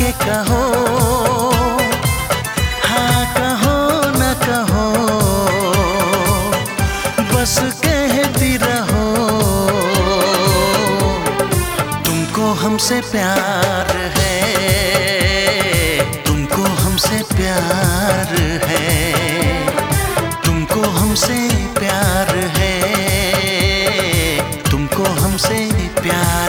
आगे कहो, हाँ कहो न कहो, बस कहती रहो। तुमको हमसे प्यार है, तुमको हमसे प्यार है, तुमको हमसे प्यार है, तुमको हमसे प्यार